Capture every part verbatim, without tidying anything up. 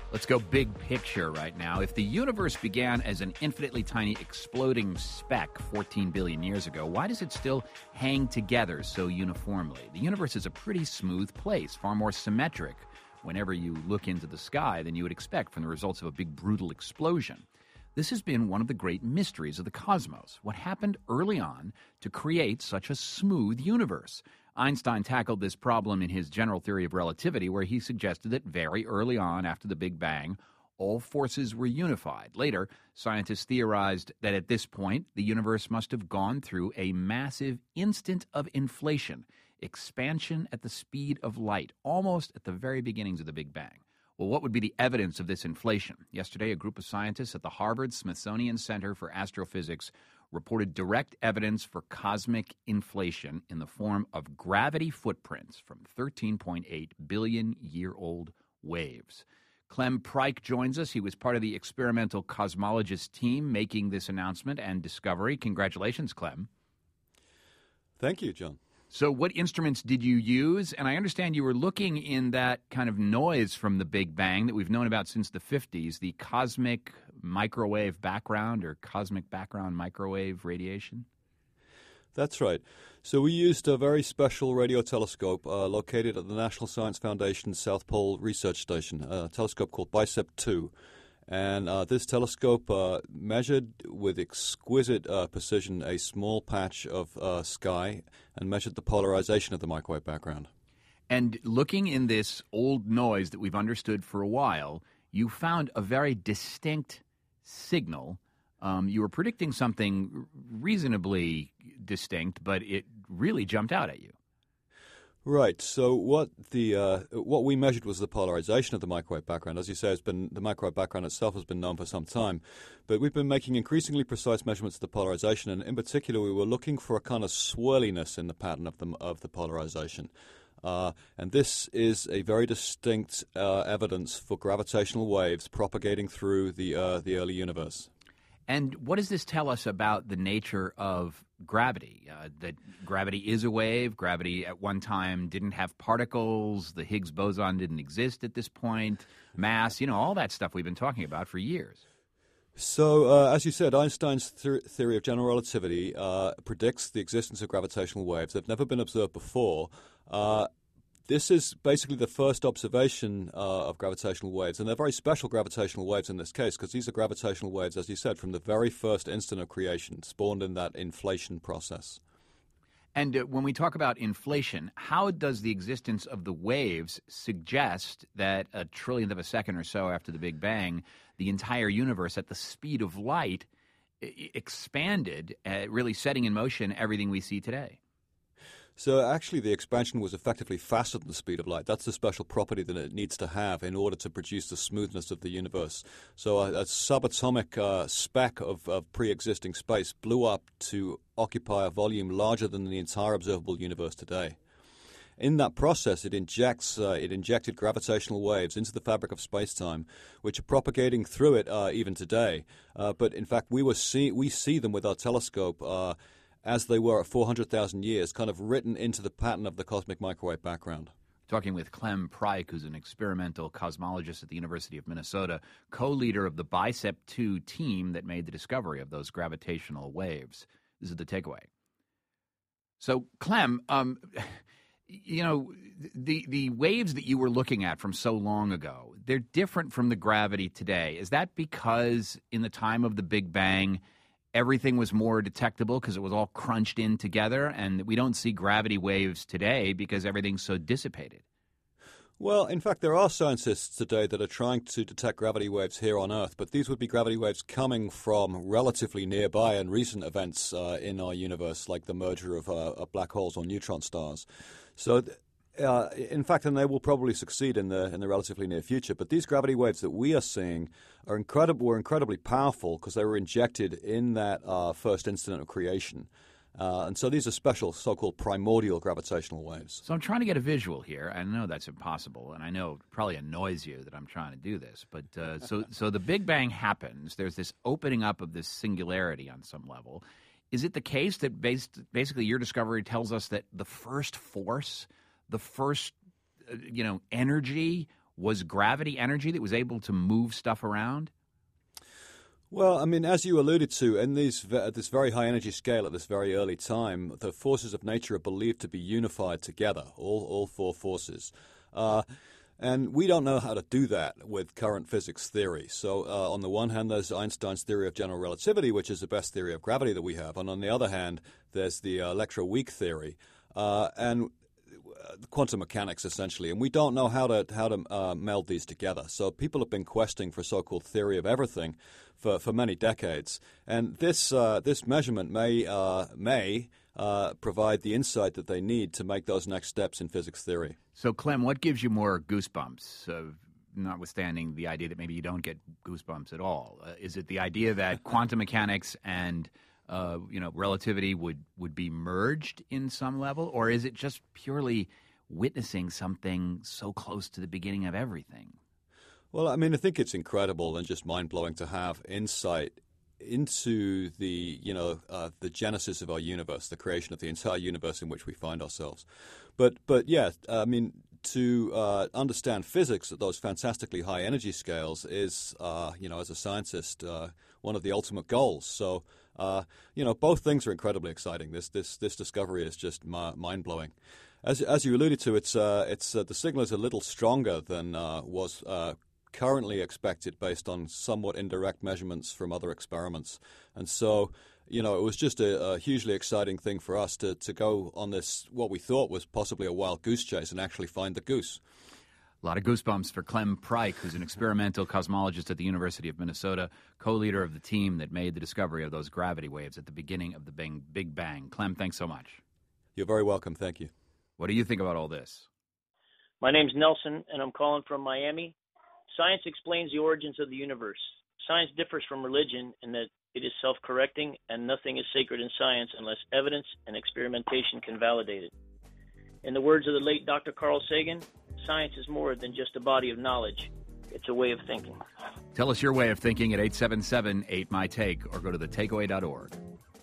Let's go big picture right now. If the universe began as an infinitely tiny exploding speck fourteen billion years ago, why does it still hang together so uniformly? The universe is a pretty smooth place, far more symmetric whenever you look into the sky than you would expect from the results of a big brutal explosion. This has been one of the great mysteries of the cosmos. What happened early on to create such a smooth universe? Einstein tackled this problem in his general theory of relativity, where he suggested that very early on after the Big Bang, all forces were unified. Later, scientists theorized that at this point, the universe must have gone through a massive instant of inflation, expansion at the speed of light, almost at the very beginnings of the Big Bang. Well, what would be the evidence of this inflation? Yesterday, a group of scientists at the Harvard-Smithsonian Center for Astrophysics reported direct evidence for cosmic inflation in the form of gravity footprints from thirteen point eight billion year old waves. Clem Pryke joins us. He was part of the experimental cosmologist team making this announcement and discovery. Congratulations, Clem. Thank you, John. So what instruments did you use? And I understand you were looking in that kind of noise from the Big Bang that we've known about since the fifties, the cosmic microwave background or cosmic background microwave radiation? That's right. So we used a very special radio telescope uh, located at the National Science Foundation's South Pole Research Station, a telescope called BICEP two. And uh, this telescope uh, measured with exquisite uh, precision a small patch of uh, sky and measured the polarization of the microwave background. And looking in this old noise that we've understood for a while, you found a very distinct signal. Um, you were predicting something reasonably distinct, but it really jumped out at you. Right. So what the uh, what we measured was the polarization of the microwave background. As you say, it's been the microwave background itself has been known for some time, but we've been making increasingly precise measurements of the polarization, and in particular, we were looking for a kind of swirliness in the pattern of the of the polarization. Uh, and this is a very distinct uh, evidence for gravitational waves propagating through the uh, the early universe. And what does this tell us about the nature of gravity? Uh, that gravity is a wave. Gravity at one time didn't have particles. The Higgs boson didn't exist at this point. Mass, you know, all that stuff we've been talking about for years. So, uh, as you said, Einstein's th- theory of general relativity uh, predicts the existence of gravitational waves. They've never been observed before. Uh, This is basically the first observation uh, of gravitational waves, and they're very special gravitational waves in this case because these are gravitational waves, as you said, from the very first instant of creation, spawned in that inflation process. And uh, when we talk about inflation, how does the existence of the waves suggest that a trillionth of a second or so after the Big Bang, the entire universe at the speed of light I- expanded, uh, really setting in motion everything we see today? So actually the expansion was effectively faster than the speed of light. That's the special property that it needs to have in order to produce the smoothness of the universe. So a, a subatomic uh, speck of, of pre-existing space blew up to occupy a volume larger than the entire observable universe today. In that process, it injects uh, it injected gravitational waves into the fabric of space-time, which are propagating through it uh, even today. Uh, but in fact, we were see we see them with our telescope uh, as they were at four hundred thousand years, kind of written into the pattern of the cosmic microwave background. Talking with Clem Pryke, who's an experimental cosmologist at the University of Minnesota, co-leader of the BICEP two team that made the discovery of those gravitational waves. This is the takeaway. So, Clem, um, you know, the the waves that you were looking at from so long ago, they're different from the gravity today. Is that because in the time of the Big Bang, everything was more detectable because it was all crunched in together, and we don't see gravity waves today because everything's so dissipated? Well, in fact, there are scientists today that are trying to detect gravity waves here on Earth, but these would be gravity waves coming from relatively nearby and recent events uh, in our universe, like the merger of, uh, of black holes or neutron stars. So, uh, in fact, and they will probably succeed in the in the relatively near future. But these gravity waves that we are seeing are incredible. Were incredibly powerful because they were injected in that uh, first instant of creation. Uh, and so these are special so-called primordial gravitational waves. So I'm trying to get a visual here. I know that's impossible, and I know it probably annoys you that I'm trying to do this. But uh, so so the Big Bang happens. There's this opening up of this singularity on some level. Is it the case that based, basically your discovery tells us that the first force, the first uh, you know energy was gravity energy that was able to move stuff around? Well, I mean, as you alluded to, in these, at this very high energy scale at this very early time, the forces of nature are believed to be unified together, all, all four forces. Uh, and we don't know how to do that with current physics theory. So uh, on the one hand, there's Einstein's theory of general relativity, which is the best theory of gravity that we have. And on the other hand, there's the uh, electroweak theory. Uh, and quantum mechanics, essentially, and we don't know how to how to uh, meld these together. So people have been questing for so-called theory of everything for, for many decades, and this uh, this measurement may uh, may uh, provide the insight that they need to make those next steps in physics theory. So, Clem, what gives you more goosebumps? Uh, notwithstanding the idea that maybe you don't get goosebumps at all, uh, is it the idea that quantum mechanics and Uh, you know, relativity would, would be merged in some level, or is it just purely witnessing something so close to the beginning of everything? Well, I mean, I think it's incredible and just mind-blowing to have insight into the, you know, uh, the genesis of our universe, the creation of the entire universe in which we find ourselves. But, but yeah, I mean, to uh, understand physics at those fantastically high energy scales is, uh, you know, as a scientist, uh, one of the ultimate goals. So, uh, you know, both things are incredibly exciting. This this this discovery is just ma- mind blowing. As as you alluded to, it's uh, it's uh, the signal is a little stronger than uh, was uh, currently expected based on somewhat indirect measurements from other experiments, and so. You know, it was just a, a hugely exciting thing for us to, to go on this, what we thought was possibly a wild goose chase, and actually find the goose. A lot of goosebumps for Clem Pryke, who's an experimental cosmologist at the University of Minnesota, co-leader of the team that made the discovery of those gravity waves at the beginning of the Big Bang. Clem, thanks so much. You're very welcome. Thank you. What do you think about all this? My name's Nelson, and I'm calling from Miami. Science explains the origins of the universe. Science differs from religion in that it is self-correcting, and nothing is sacred in science unless evidence and experimentation can validate it. In the words of the late Doctor Carl Sagan, science is more than just a body of knowledge. It's a way of thinking. Tell us your way of thinking at eight seven seven, eight M Y Take or go to the takeaway dot org.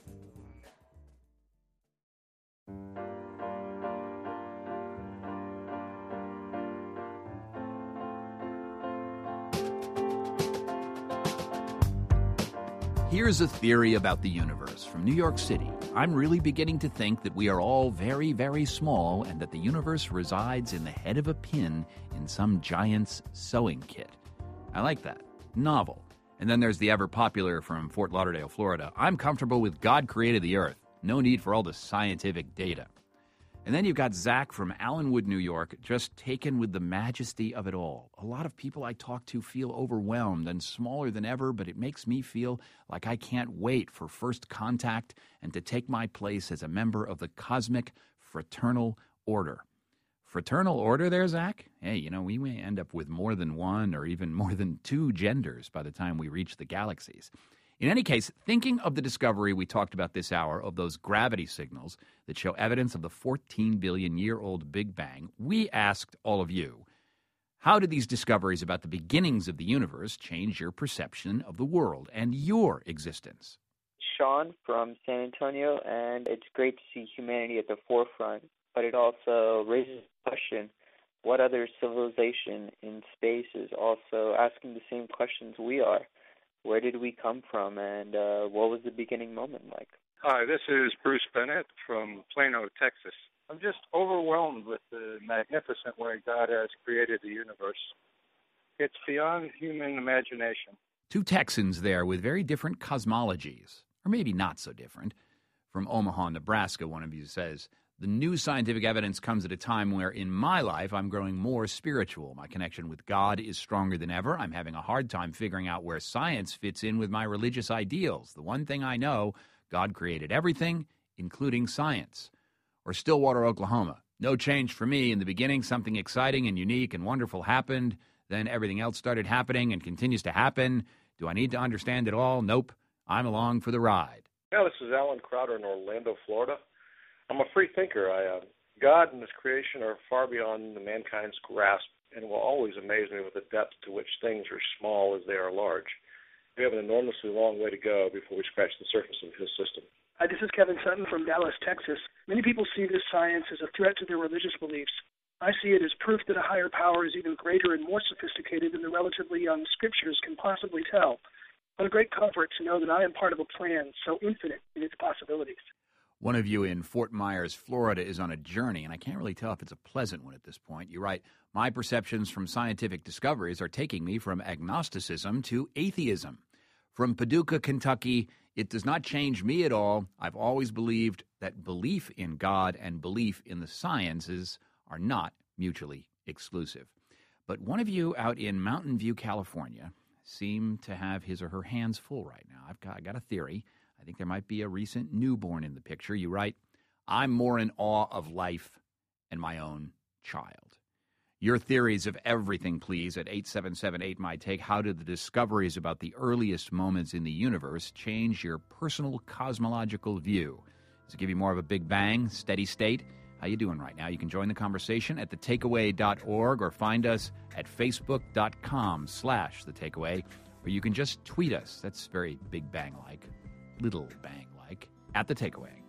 Here's a theory about the universe from New York City. I'm really beginning to think that we are all very, very small and that the universe resides in the head of a pin in some giant's sewing kit. I like that. Novel. And then there's the ever-popular from Fort Lauderdale, Florida. I'm comfortable with God created the earth. No need for all the scientific data. And then you've got Zach from Allenwood, New York, just taken with the majesty of it all. A lot of people I talk to feel overwhelmed and smaller than ever, but it makes me feel like I can't wait for first contact and to take my place as a member of the cosmic fraternal order. Fraternal order there, Zach? Hey, you know, we may end up with more than one or even more than two genders by the time we reach the galaxies. In any case, thinking of the discovery we talked about this hour of those gravity signals that show evidence of the fourteen billion year old Big Bang, we asked all of you, how did these discoveries about the beginnings of the universe change your perception of the world and your existence? Sean from San Antonio, and it's great to see humanity at the forefront, but it also raises the question, what other civilization in space is also asking the same questions we are? Where did we come from, and uh, what was the beginning moment like? Hi, this is Bruce Bennett from Plano, Texas. I'm just overwhelmed with the magnificent way God has created the universe. It's beyond human imagination. Two Texans there with very different cosmologies, or maybe not so different. From Omaha, Nebraska, one of you says, the new scientific evidence comes at a time where, in my life, I'm growing more spiritual. My connection with God is stronger than ever. I'm having a hard time figuring out where science fits in with my religious ideals. The one thing I know, God created everything, including science. Or Stillwater, Oklahoma. No change for me. In the beginning, something exciting and unique and wonderful happened. Then everything else started happening and continues to happen. Do I need to understand it all? Nope. I'm along for the ride. Yeah, this is Alan Crowder in Orlando, Florida. I'm a free thinker. I, uh, God and His creation are far beyond mankind's grasp and will always amaze me with the depth to which things are small as they are large. We have an enormously long way to go before we scratch the surface of His system. Hi, this is Kevin Sutton from Dallas, Texas. Many people see this science as a threat to their religious beliefs. I see it as proof that a higher power is even greater and more sophisticated than the relatively young scriptures can possibly tell. What a great comfort to know that I am part of a plan so infinite in its possibilities. One of you in Fort Myers, Florida, is on a journey, and I can't really tell if it's a pleasant one at this point. You write, my perceptions from scientific discoveries are taking me from agnosticism to atheism. From Paducah, Kentucky, it does not change me at all. I've always believed that belief in God and belief in the sciences are not mutually exclusive. But one of you out in Mountain View, California, seem to have his or her hands full right now. I've got, I got a theory. I think there might be a recent newborn in the picture. You write, I'm more in awe of life and my own child. Your theories of everything, please, at eight seven seven eight, M Y T A K E. How did the discoveries about the earliest moments in the universe change your personal cosmological view? Does it give you more of a big bang, steady state? How you doing right now? You can join the conversation at the takeaway dot org or find us at facebook.com slash the takeaway, or you can just tweet us. That's very big bang-like, little bang-like, at the takeaway.